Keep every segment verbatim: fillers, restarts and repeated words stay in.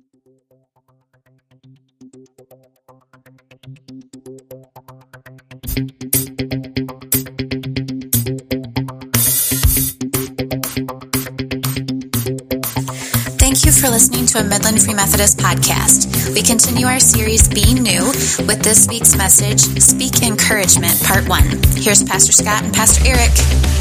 Thank you for listening to a Midland Free Methodist podcast. We continue our series, Being New, with this week's message, Speak Encouragement, Part one. Here's Pastor Scott and Pastor Eric.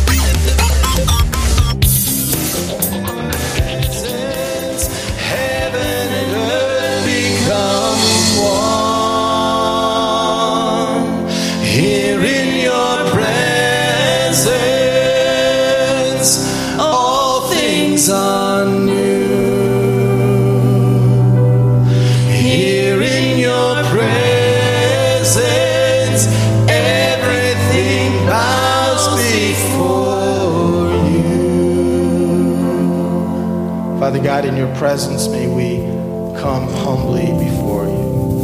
Heaven and earth become one. Here in your presence, all things are new. Here in your presence, everything bows before you. Father God, in your presence, may we come humbly before you.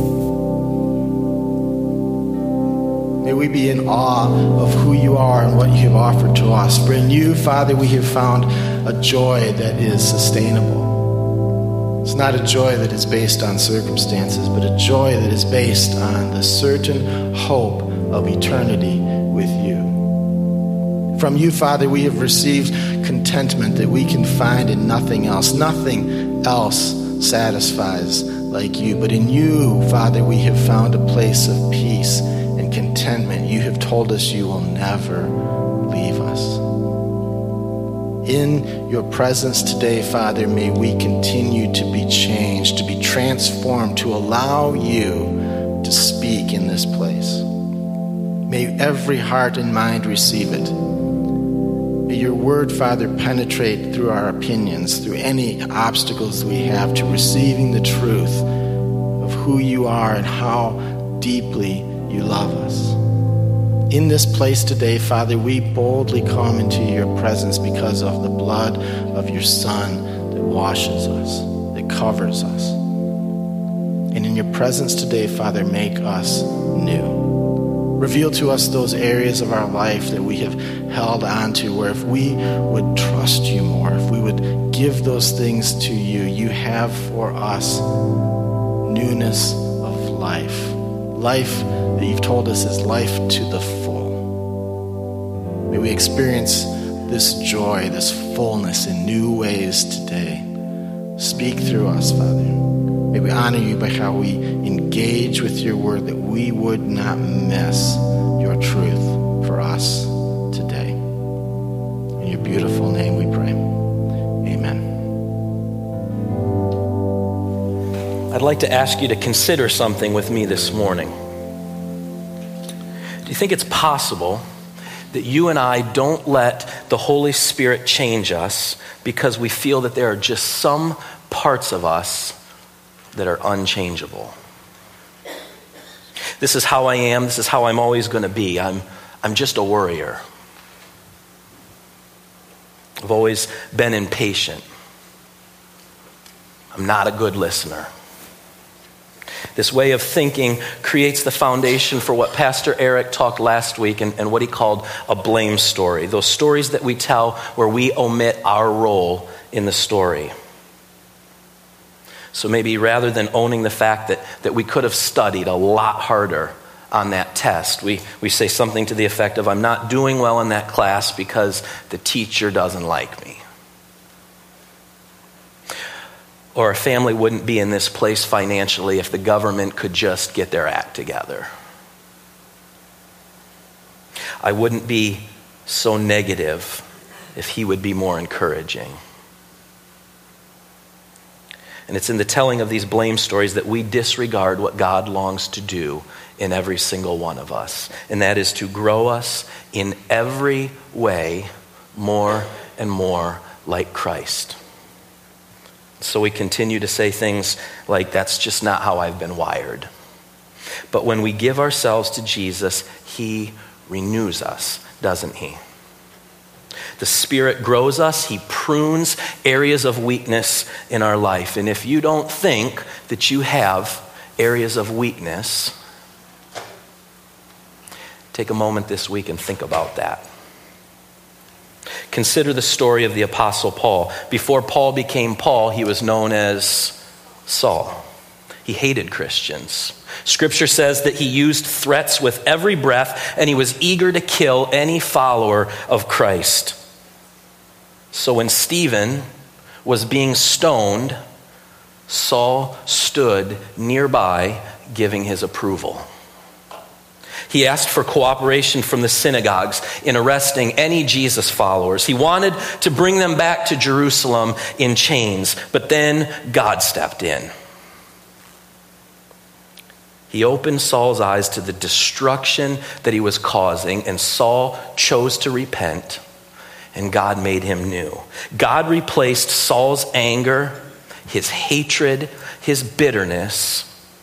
May we be in awe of who you are and what you have offered to us. For in you, Father, we have found a joy that is sustainable. It's not a joy that is based on circumstances, but a joy that is based on the certain hope of eternity with you. From you, Father, we have received contentment that we can find in nothing else. Nothing else satisfies like you. But in you, Father, we have found a place of peace and contentment. You have told us you will never leave us. In your presence today, Father, may we continue to be changed, to be transformed, to allow you to speak in this place. May every heart and mind receive it. May your word, Father, penetrate through our opinions, through any obstacles we have to receiving the truth of who you are and how deeply you love us. In this place today, Father, we boldly come into your presence because of the blood of your Son that washes us, that covers us. And in your presence today, Father, make us new. Reveal to us those areas of our life that we have held on to, where if we would trust you more, if we would give those things to you, you have for us newness of life. Life that you've told us is life to the full. May we experience this joy, this fullness in new ways today. Speak through us, Father. May we honor you by how we engage with your word, that we would not miss your truth for us today. In your beautiful name we pray. Amen. I'd like to ask you to consider something with me this morning. Do you think it's possible that you and I don't let the Holy Spirit change us because we feel that there are just some parts of us that are unchangeable? This is how I am. This is how I'm always going to be. I'm, I'm just a worrier. I've always been impatient. I'm not a good listener. This way of thinking creates the foundation for what Pastor Eric talked last week and, and what he called a blame story. Those stories that we tell where we omit our role in the story. So maybe rather than owning the fact that, that we could have studied a lot harder on that test, we, we say something to the effect of, I'm not doing well in that class because the teacher doesn't like me. Or a family wouldn't be in this place financially if the government could just get their act together. I wouldn't be so negative if he would be more encouraging. And it's in the telling of these blame stories that we disregard what God longs to do in every single one of us. And that is to grow us in every way more and more like Christ. So we continue to say things like, that's just not how I've been wired. But when we give ourselves to Jesus, he renews us, doesn't he? The Spirit grows us. He prunes areas of weakness in our life. And if you don't think that you have areas of weakness, take a moment this week and think about that. Consider the story of the Apostle Paul. Before Paul became Paul, he was known as Saul. He hated Christians. Scripture says that he used threats with every breath, and he was eager to kill any follower of Christ. So when Stephen was being stoned, Saul stood nearby giving his approval. He asked for cooperation from the synagogues in arresting any Jesus followers. He wanted to bring them back to Jerusalem in chains, but then God stepped in. He opened Saul's eyes to the destruction that he was causing, and Saul chose to repent, and God made him new. God replaced Saul's anger, his hatred, his bitterness.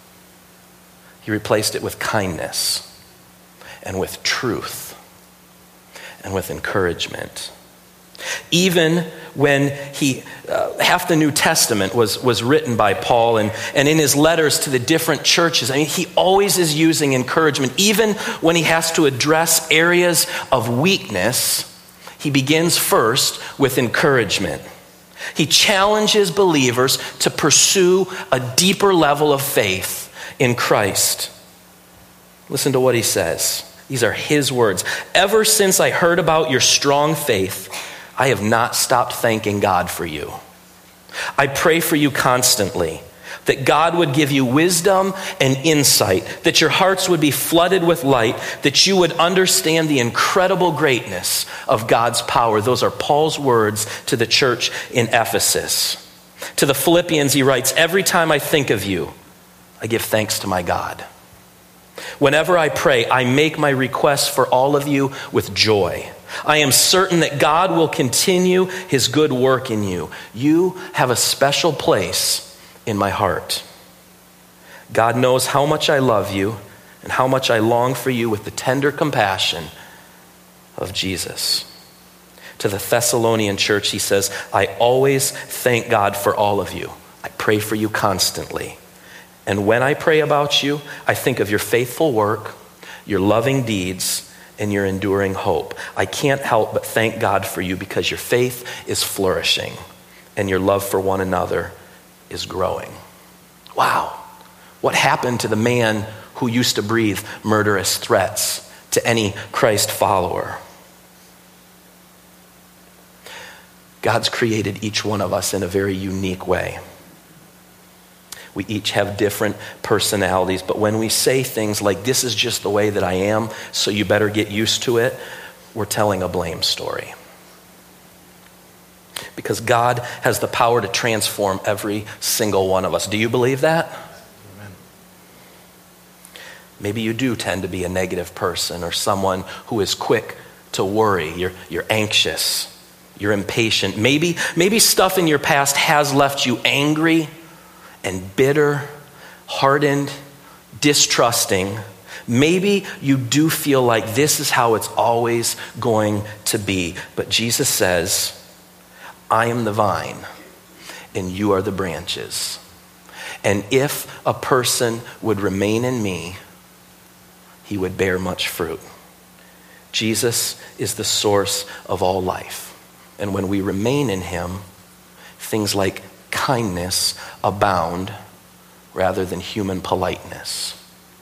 He replaced it with kindness and with truth and with encouragement. Even when he, uh, half the New Testament was, was written by Paul, and, and in his letters to the different churches, I mean, he always is using encouragement. Even when he has to address areas of weakness, he begins first with encouragement. He challenges believers to pursue a deeper level of faith in Christ. Listen to what he says. These are his words. Ever since I heard about your strong faith, I have not stopped thanking God for you. I pray for you constantly, that God would give you wisdom and insight, that your hearts would be flooded with light, that you would understand the incredible greatness of God's power. Those are Paul's words to the church in Ephesus. To the Philippians, he writes, every time I think of you, I give thanks to my God. Whenever I pray, I make my requests for all of you with joy. I am certain that God will continue his good work in you. You have a special place in my heart. God knows how much I love you and how much I long for you with the tender compassion of Jesus. To the Thessalonian church, he says, I always thank God for all of you. I pray for you constantly. And when I pray about you, I think of your faithful work, your loving deeds, and your enduring hope. I can't help but thank God for you because your faith is flourishing and your love for one another is growing. Wow. What happened to the man who used to breathe murderous threats to any Christ follower? God's created each one of us in a very unique way. We each have different personalities, but when we say things like, this is just the way that I am, so you better get used to it, we're telling a blame story. Because God has the power to transform every single one of us. Do you believe that? Amen. Maybe you do tend to be a negative person or someone who is quick to worry. You're, you're anxious. You're impatient. Maybe, maybe stuff in your past has left you angry and bitter, hardened, distrusting. Maybe you do feel like this is how it's always going to be. But Jesus says, I am the vine and you are the branches. And if a person would remain in me, he would bear much fruit. Jesus is the source of all life. And when we remain in him, things like kindness abound rather than human politeness.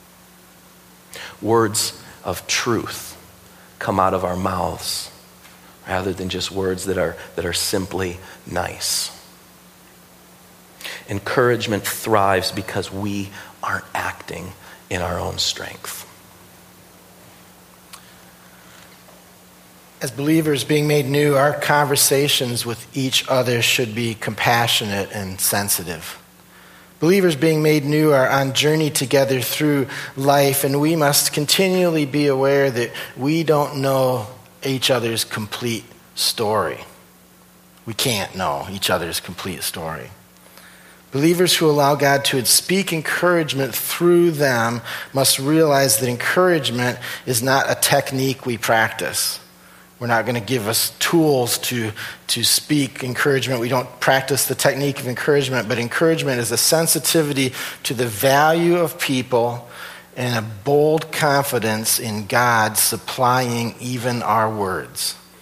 Words of truth come out of our mouths rather than just words that are, that are simply nice. Encouragement thrives because we aren't acting in our own strength. As believers being made new, our conversations with each other should be compassionate and sensitive. Believers being made new are on journey together through life, and we must continually be aware that we don't know each other's complete story. We can't know each other's complete story. Believers who allow God to speak encouragement through them must realize that encouragement is not a technique we practice. We're not going to give us tools to, to speak encouragement. We don't practice the technique of encouragement, but encouragement is a sensitivity to the value of people and a bold confidence in God supplying even our words.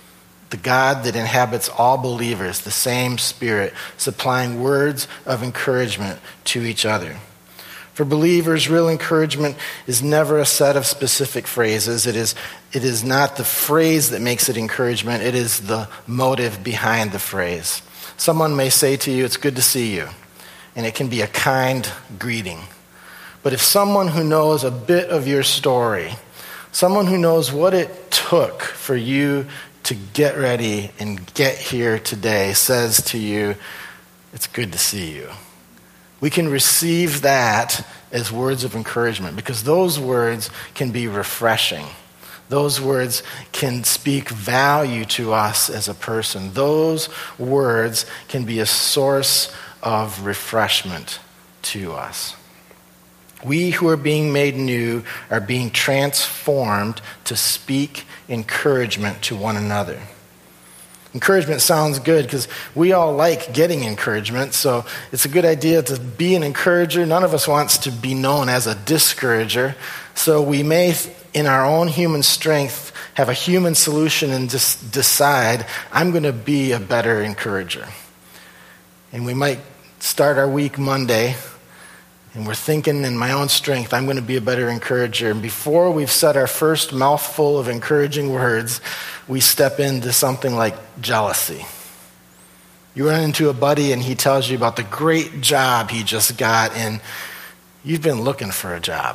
the God that inhabits all believers, the same Spirit, supplying words of encouragement to each other. For believers, real encouragement is never a set of specific phrases. It is, it is not the phrase that makes it encouragement. It is the motive behind the phrase. Someone may say to you, "It's good to see you," and it can be a kind greeting. But if someone who knows a bit of your story, someone who knows what it took for you to get ready and get here today says to you, "It's good to see you," we can receive that as words of encouragement, because those words can be refreshing. Those words can speak value to us as a person. Those words can be a source of refreshment to us. We who are being made new are being transformed to speak encouragement to one another. Encouragement sounds good because we all like getting encouragement, so it's a good idea to be an encourager. None of us wants to be known as a discourager, so we may, in our own human strength, have a human solution and just decide, "I'm going to be a better encourager." And we might start our week Monday, and we're thinking, in my own strength, I'm going to be a better encourager. And before we've said our first mouthful of encouraging words, we step into something like jealousy. You run into a buddy and he tells you about the great job he just got, and you've been looking for a job.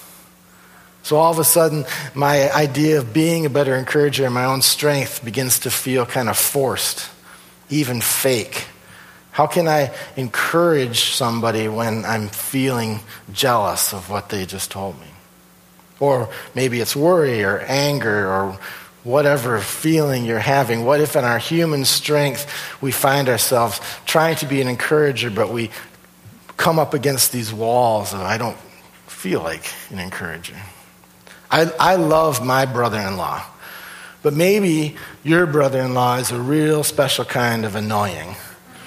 So all of a sudden, my idea of being a better encourager in my own strength begins to feel kind of forced, even fake. How can I encourage somebody when I'm feeling jealous of what they just told me? Or maybe it's worry or anger or whatever feeling you're having. What if in our human strength we find ourselves trying to be an encourager, but we come up against these walls of, "I don't feel like an encourager." I, I love my brother-in-law, but maybe your brother-in-law is a real special kind of annoying.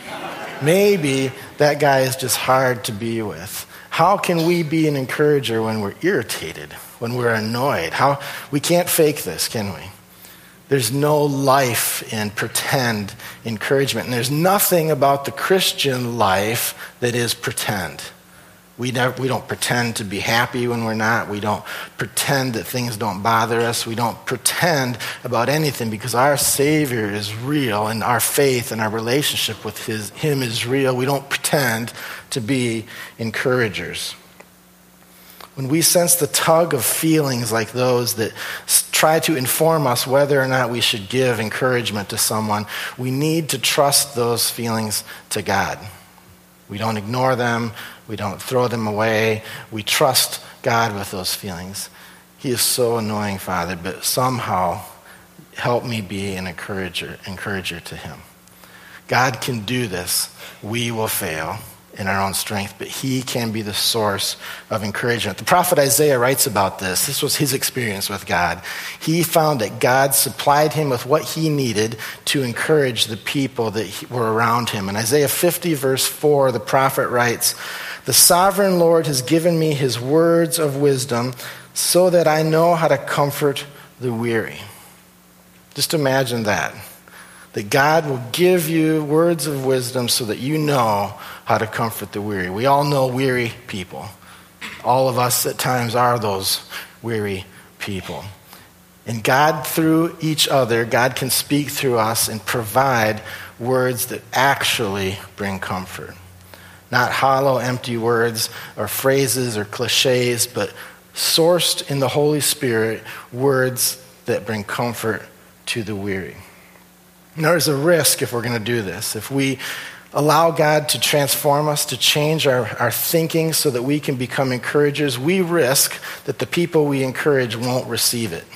Maybe that guy is just hard to be with. How can we be an encourager when we're irritated, when we're annoyed? How we can't fake this, can we? There's no life in pretend encouragement. And there's nothing about the Christian life that is pretend. We never, we don't pretend to be happy when we're not. We don't pretend that things don't bother us. We don't pretend about anything, because our Savior is real and our faith and our relationship with his, him is real. We don't pretend to be encouragers. When we sense the tug of feelings like those that try to inform us whether or not we should give encouragement to someone, we need to trust those feelings to God. We don't ignore them. We don't throw them away. We trust God with those feelings. He is so annoying, Father, but somehow help me be an encourager, encourager to him. God can do this. We will fail in our own strength, but he can be the source of encouragement. The prophet Isaiah writes about this. This was his experience with God. He found that God supplied him with what he needed to encourage the people that were around him. In Isaiah fifty, verse four, the prophet writes, "The sovereign Lord has given me his words of wisdom so that I know how to comfort the weary." Just imagine that. That God will give you words of wisdom so that you know how to comfort the weary. We all know weary people. All of us at times are those weary people. And God, through each other, God can speak through us and provide words that actually bring comfort. Not hollow, empty words or phrases or cliches, but sourced in the Holy Spirit, words that bring comfort to the weary. And there's a risk if we're going to do this. If we allow God to transform us, to change our, our thinking so that we can become encouragers, we risk that the people we encourage won't receive it.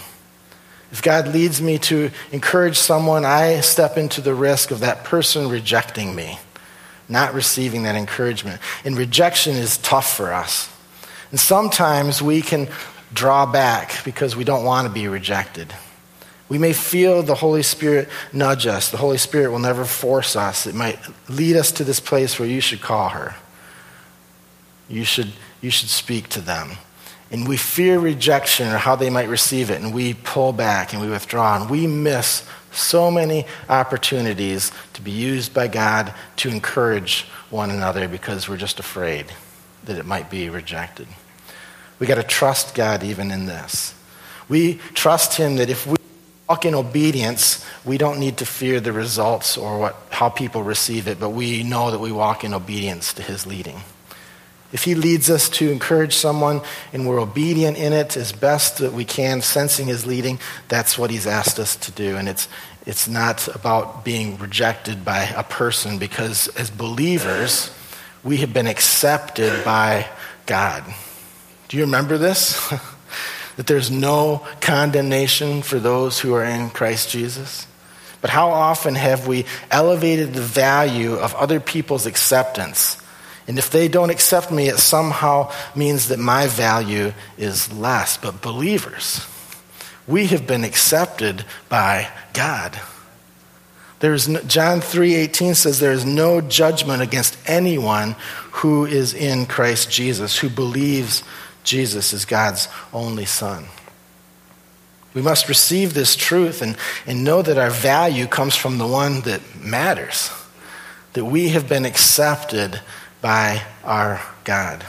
If God leads me to encourage someone, I step into the risk of that person rejecting me, not receiving that encouragement. And rejection is tough for us. And sometimes we can draw back because we don't want to be rejected. We may feel the Holy Spirit nudge us. The Holy Spirit will never force us. It might lead us to this place where you should call her. You should, you should speak to them. and we fear rejection or how they might receive it, and we pull back and we withdraw, and we miss so many opportunities to be used by God to encourage one another because we're just afraid that it might be rejected. We got to trust God even in this. We trust him that if we walk in obedience, we don't need to fear the results or what how people receive it, but we know that we walk in obedience to his leading. If he leads us to encourage someone and we're obedient in it as best that we can, sensing his leading, that's what he's asked us to do. And it's it's not about being rejected by a person, because as believers, we have been accepted by God. Do you remember this? That there's no condemnation for those who are in Christ Jesus? But how often have we elevated the value of other people's acceptance? And if they don't accept me, it somehow means that my value is less. But believers, we have been accepted by God. There's no, John three eighteen says there is no judgment against anyone who is in Christ Jesus, who believes Jesus is God's only Son. We must receive this truth and, and know that our value comes from the one that matters, that we have been accepted by our God.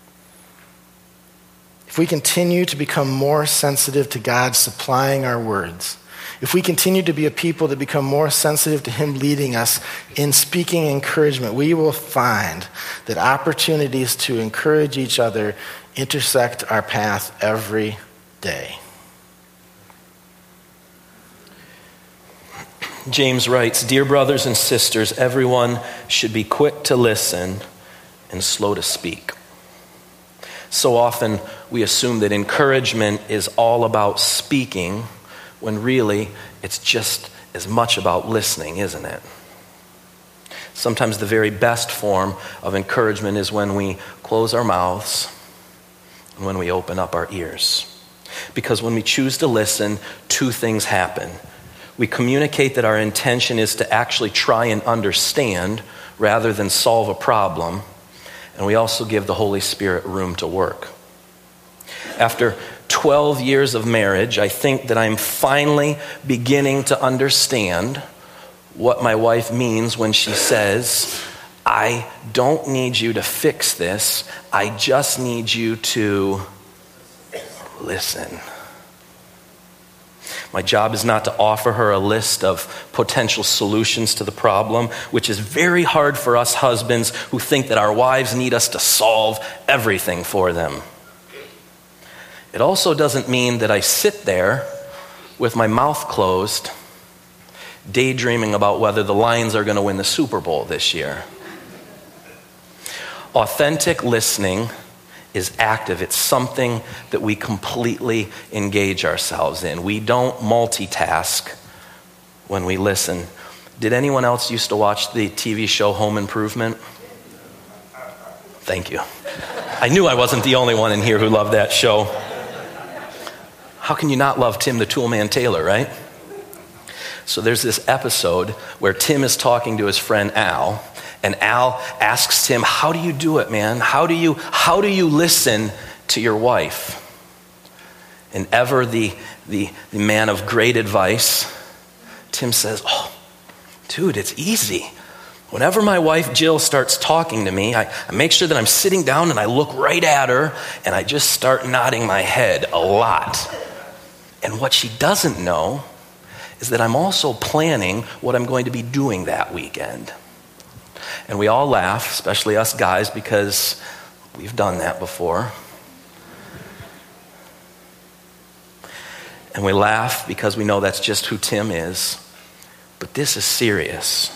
If we continue to become more sensitive to God supplying our words, if we continue to be a people that become more sensitive to him leading us in speaking encouragement, we will find that opportunities to encourage each other intersect our path every day. James writes, "Dear brothers and sisters, everyone should be quick to listen and slow to speak." So often we assume that encouragement is all about speaking, when really it's just as much about listening, isn't it? Sometimes the very best form of encouragement is when we close our mouths and when we open up our ears. Because when we choose to listen, two things happen. We communicate that our intention is to actually try and understand rather than solve a problem. And we also give the Holy Spirit room to work. After twelve years of marriage, I think that I'm finally beginning to understand what my wife means when she says, "I don't need you to fix this. I just need you to listen." My job is not to offer her a list of potential solutions to the problem, which is very hard for us husbands who think that our wives need us to solve everything for them. It also doesn't mean that I sit there with my mouth closed, daydreaming about whether the Lions are going to win the Super Bowl this year. Authentic listening is active. It's something that we completely engage ourselves in. We don't multitask when we listen. Did anyone else used to watch the T V show Home Improvement? Thank you. I knew I wasn't the only one in here who loved that show. How can you not love Tim the Toolman Taylor, right? So there's this episode where Tim is talking to his friend Al, and Al asks Tim, "How do you do it, man? How do you how do you listen to your wife?" And ever the, the, the man of great advice, Tim says, "Oh, dude, it's easy. Whenever my wife Jill starts talking to me, I, I make sure that I'm sitting down and I look right at her and I just start nodding my head a lot." And what she doesn't know is that I'm also planning what I'm going to be doing that weekend. And we all laugh, especially us guys, because we've done that before. And we laugh because we know that's just who Tim is. But this is serious.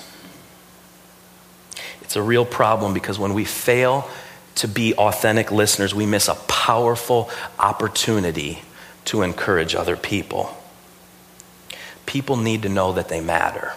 It's a real problem because when we fail to be authentic listeners, we miss a powerful opportunity to encourage other people. People need to know that they matter.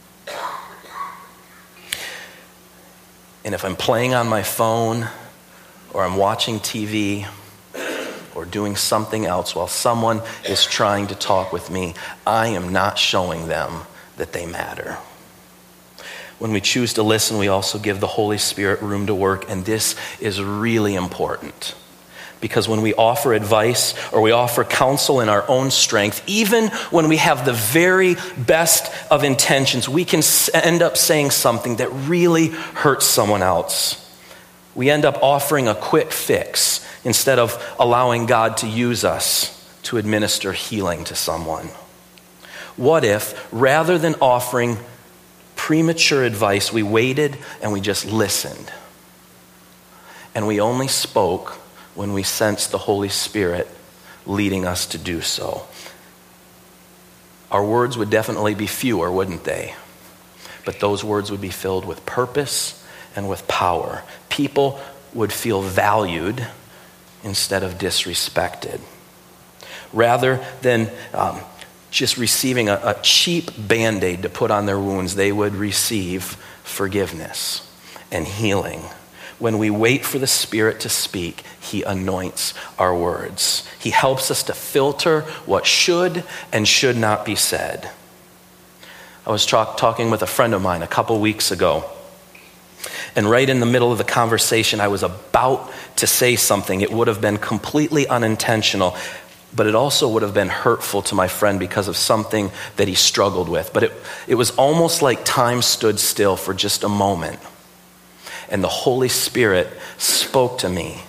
And if I'm playing on my phone or I'm watching T V or doing something else while someone is trying to talk with me, I am not showing them that they matter. When we choose to listen, we also give the Holy Spirit room to work, and this is really important Because when we offer advice or we offer counsel in our own strength, even when we have the very best of intentions, we can end up saying something that really hurts someone else. We end up offering a quick fix instead of allowing God to use us to administer healing to someone. What if, rather than offering premature advice, we waited and we just listened? And we only spoke when we sensed the Holy Spirit leading us to do so. Our words would definitely be fewer, wouldn't they? But those words would be filled with purpose and with power. People would feel valued instead of disrespected. Rather than um, just receiving a, a cheap Band-Aid to put on their wounds, they would receive forgiveness and healing. When we wait for the Spirit to speak, he anoints our words. He helps us to filter what should and should not be said. I was talk- talking with a friend of mine a couple weeks ago, and right in the middle of the conversation, I was about to say something. It would have been completely unintentional, but it also would have been hurtful to my friend because of something that he struggled with. But it, it was almost like time stood still for just a moment. And the Holy Spirit spoke to me.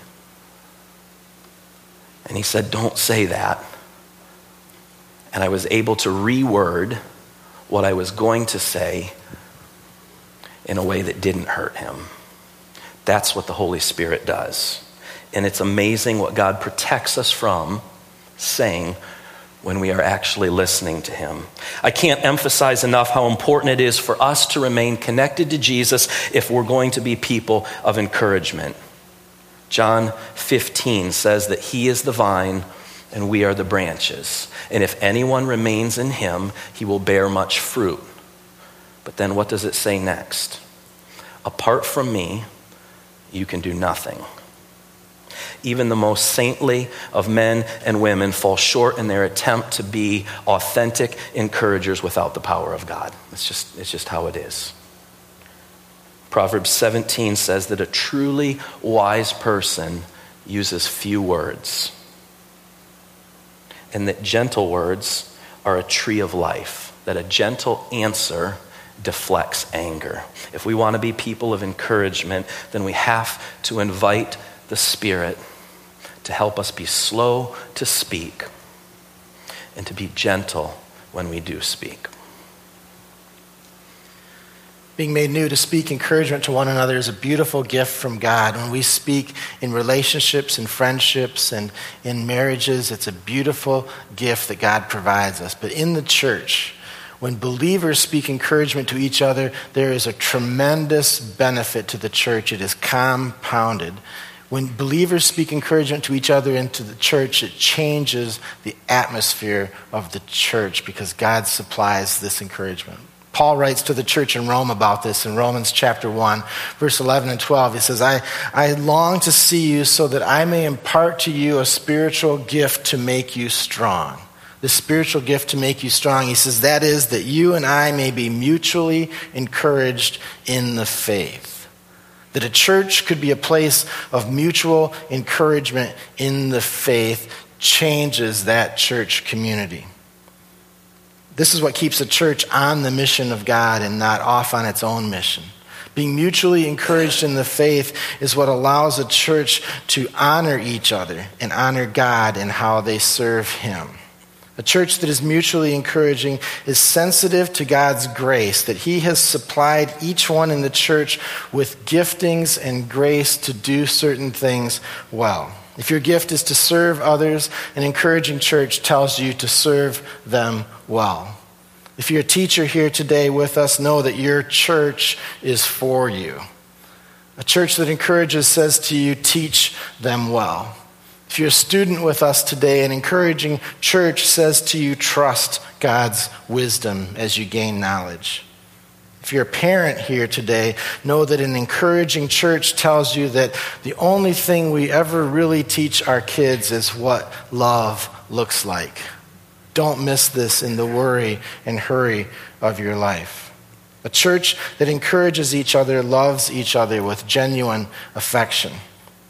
And he said, don't say that. And I was able to reword what I was going to say in a way that didn't hurt him. That's what the Holy Spirit does. And it's amazing what God protects us from saying when we are actually listening to him. I can't emphasize enough how important it is for us to remain connected to Jesus if we're going to be people of encouragement. John fifteen says that he is the vine and we are the branches. And if anyone remains in him, he will bear much fruit. But then what does it say next? Apart from me, you can do nothing. Even the most saintly of men and women fall short in their attempt to be authentic encouragers without the power of God. It's just, it's just how it is. Proverbs seventeen says that a truly wise person uses few words, and that gentle words are a tree of life, that a gentle answer deflects anger. If we want to be people of encouragement, then we have to invite the Spirit to help us be slow to speak and to be gentle when we do speak. Being made new to speak encouragement to one another is a beautiful gift from God. When we speak in relationships and friendships and in marriages, it's a beautiful gift that God provides us. But in the church, when believers speak encouragement to each other, there is a tremendous benefit to the church. It is compounded. When believers speak encouragement to each other and to the church, it changes the atmosphere of the church because God supplies this encouragement. Paul writes to the church in Rome about this in Romans chapter one, verse eleven and twelve. He says, I, I long to see you so that I may impart to you a spiritual gift to make you strong. The spiritual gift to make you strong. He says, that is that you and I may be mutually encouraged in the faith. That a church could be a place of mutual encouragement in the faith changes that church community. This is what keeps a church on the mission of God and not off on its own mission. Being mutually encouraged in the faith is what allows a church to honor each other and honor God in how they serve him. A church that is mutually encouraging is sensitive to God's grace, that he has supplied each one in the church with giftings and grace to do certain things well. If your gift is to serve others, an encouraging church tells you to serve them well. If you're a teacher here today with us, know that your church is for you. A church that encourages says to you, teach them well. If you're a student with us today, an encouraging church says to you, trust God's wisdom as you gain knowledge. If you're a parent here today, know that an encouraging church tells you that the only thing we ever really teach our kids is what love looks like. Don't miss this in the worry and hurry of your life. A church that encourages each other loves each other with genuine affection.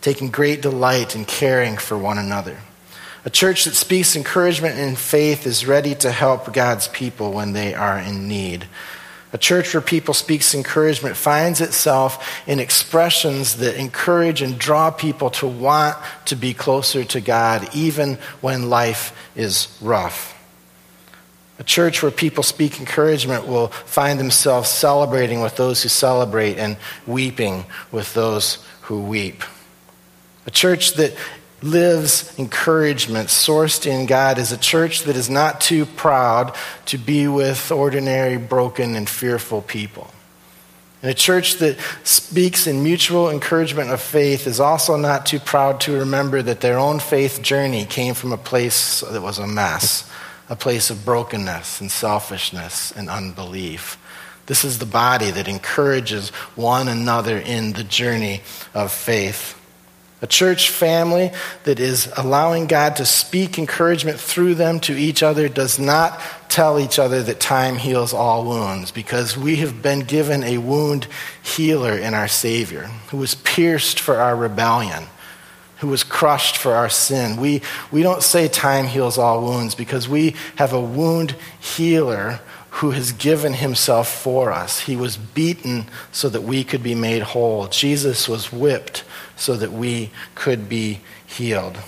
taking great delight in caring for one another. A church that speaks encouragement and faith is ready to help God's people when they are in need. A church where people speaks encouragement finds itself in expressions that encourage and draw people to want to be closer to God, even when life is rough. A church where people speak encouragement will find themselves celebrating with those who celebrate and weeping with those who weep. A church that lives encouragement sourced in God is a church that is not too proud to be with ordinary, broken, and fearful people. And a church that speaks in mutual encouragement of faith is also not too proud to remember that their own faith journey came from a place that was a mess, a place of brokenness and selfishness and unbelief. This is the body that encourages one another in the journey of faith. A church family that is allowing God to speak encouragement through them to each other does not tell each other that time heals all wounds, because we have been given a wound healer in our Savior, who was pierced for our rebellion, who was crushed for our sin. We, we don't say time heals all wounds because we have a wound healer who has given himself for us. He was beaten so that we could be made whole. Jesus was whipped so that we could be healed.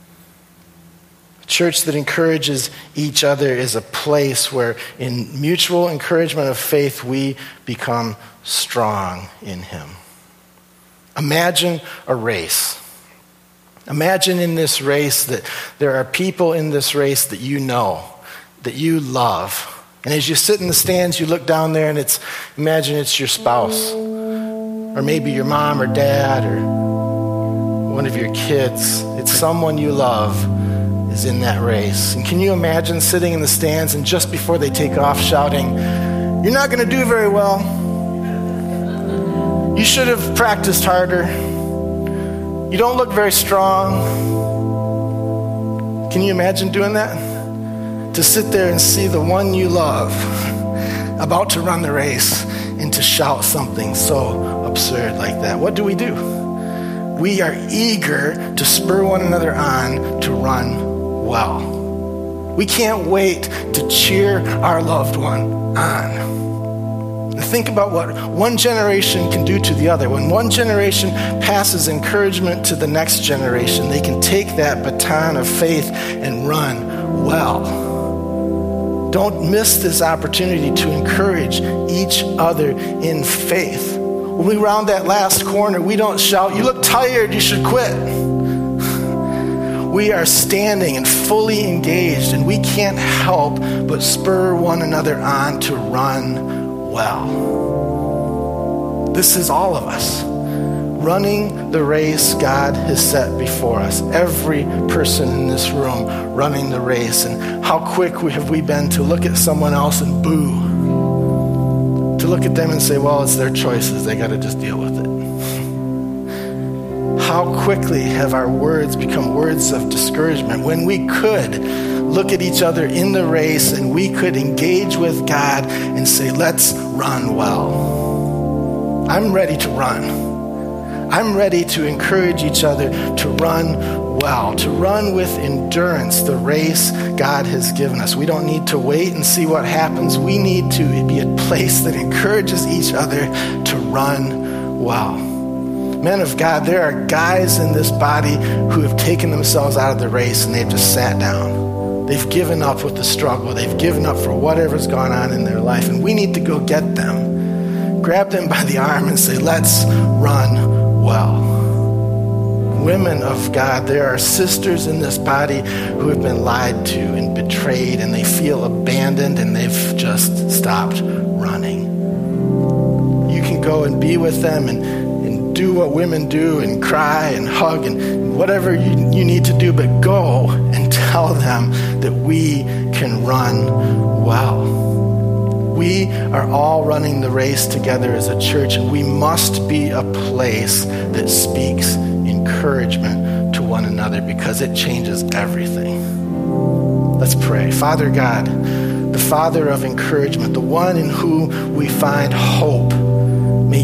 A church that encourages each other is a place where in mutual encouragement of faith, we become strong in him. Imagine a race. Imagine in this race that there are people in this race that you know, that you love. And as you sit in the stands, you look down there and it's, imagine it's your spouse, or maybe your mom or dad, or one of your kids. It's someone you love is in that race. And can you imagine sitting in the stands and just before they take off shouting, "You're not going to do very well. You should have practiced harder. You don't look very strong." Can you imagine doing that? To sit there and see the one you love about to run the race and to shout something so absurd like that. What do we do? We are eager to spur one another on to run well. We can't wait to cheer our loved one on. And think about what one generation can do to the other. When one generation passes encouragement to the next generation, they can take that baton of faith and run well. Don't miss this opportunity to encourage each other in faith. When we round that last corner, we don't shout, "You look tired, you should quit." We are standing and fully engaged, and we can't help but spur one another on to run well. This is all of us, running the race God has set before us. Every person in this room running the race. And how quick have we been to look at someone else and boo? To look at them and say, well, it's their choices. They got to just deal with it. How quickly have our words become words of discouragement when we could look at each other in the race and we could engage with God and say, let's run well. I'm ready to run. I'm ready to encourage each other to run well, to run with endurance the race God has given us. We don't need to wait and see what happens. We need to be a place that encourages each other to run well. Men of God, there are guys in this body who have taken themselves out of the race and they've just sat down. They've given up with the struggle. They've given up for whatever's gone on in their life. And we need to go get them, grab them by the arm and say, let's run well. Women of God, there are sisters in this body who have been lied to and betrayed, and they feel abandoned and they've just stopped running. You can go and be with them and, and do what women do and cry and hug and whatever you, you need to do, but go and tell them that we can run well. We are all running the race together as a church, and we must be a place that speaks encouragement to one another because it changes everything. Let's pray. Father God, the Father of encouragement, the one in whom we find hope, may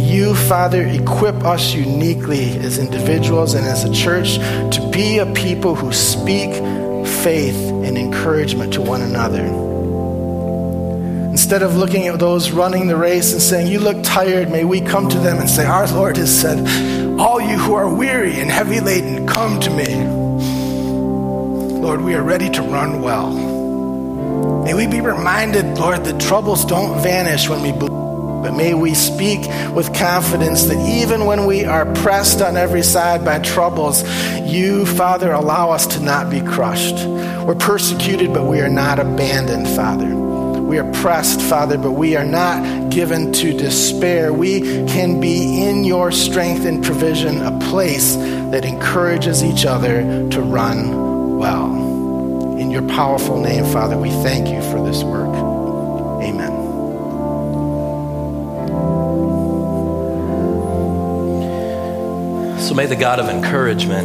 you, Father, equip us uniquely as individuals and as a church to be a people who speak faith and encouragement to one another. Instead of looking at those running the race and saying, you look tired, may we come to them and say, our Lord has said, all you who are weary and heavy laden, come to me. Lord, we are ready to run well. May we be reminded, Lord, that troubles don't vanish when we believe, but may we speak with confidence that even when we are pressed on every side by troubles, you, Father, allow us to not be crushed. We're persecuted, but we are not abandoned, Father. We are pressed, Father, but we are not given to despair. We can be in your strength and provision, a place that encourages each other to run well. In your powerful name, Father, we thank you for this work. Amen. So may the God of encouragement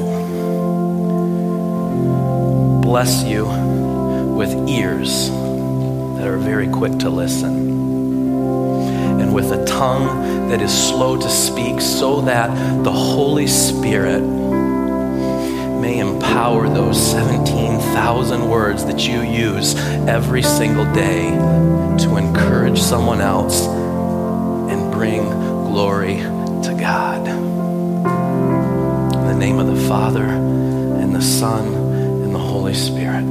bless you with ears that are very quick to listen, and with a tongue that is slow to speak, so that the Holy Spirit may empower those seventeen thousand words that you use every single day to encourage someone else and bring glory to God. In the name of the Father, and the Son, and the Holy Spirit.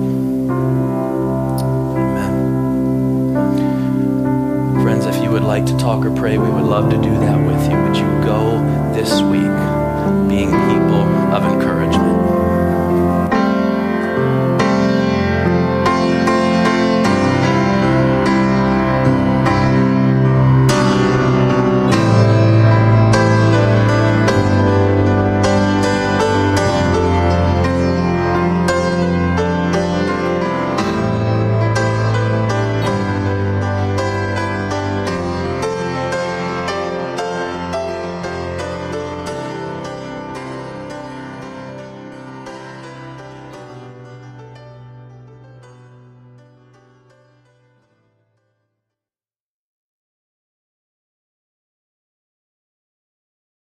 Friends, if you would like to talk or pray, we would love to do that with you. Would you go this week